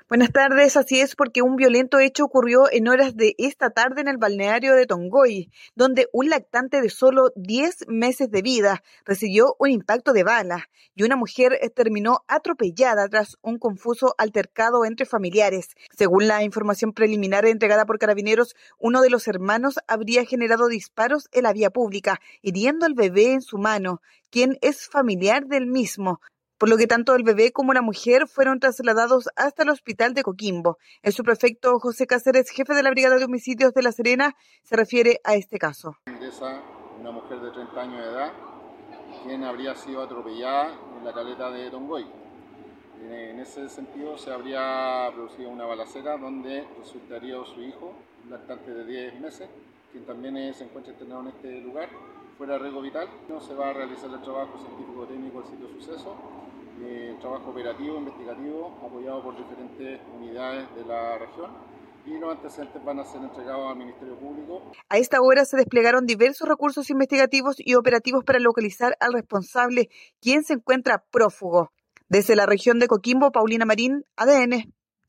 Buenas tardes, así es porque un violento hecho ocurrió en horas de esta tarde en el balneario de Tongoy, donde un lactante de solo 10 meses de vida recibió un impacto de bala y una mujer terminó atropellada tras un confuso altercado entre familiares. Según la información preliminar entregada por Carabineros, uno de los hermanos habría generado disparos en la vía pública, hiriendo al bebé en su mano, quien es familiar del mismo, por lo que tanto el bebé como la mujer fueron trasladados hasta el hospital de Coquimbo. El subprefecto José Cáceres, jefe de la Brigada de Homicidios de La Serena, se refiere a este caso. Ingresa una mujer de 30 años de edad, quien habría sido atropellada en la caleta de Tongoy. En ese sentido se habría producido una balacera donde resultaría su hijo, un lactante de 10 meses, quien también se encuentra internado en este lugar, fuera de riesgo vital. No se va a realizar el trabajo científico-técnico del sitio de suceso, trabajo operativo, investigativo, apoyado por diferentes unidades de la región, y los antecedentes van a ser entregados al Ministerio Público. A esta hora se desplegaron diversos recursos investigativos y operativos para localizar al responsable, quien se encuentra prófugo. Desde la región de Coquimbo, Paulina Marín, ADN.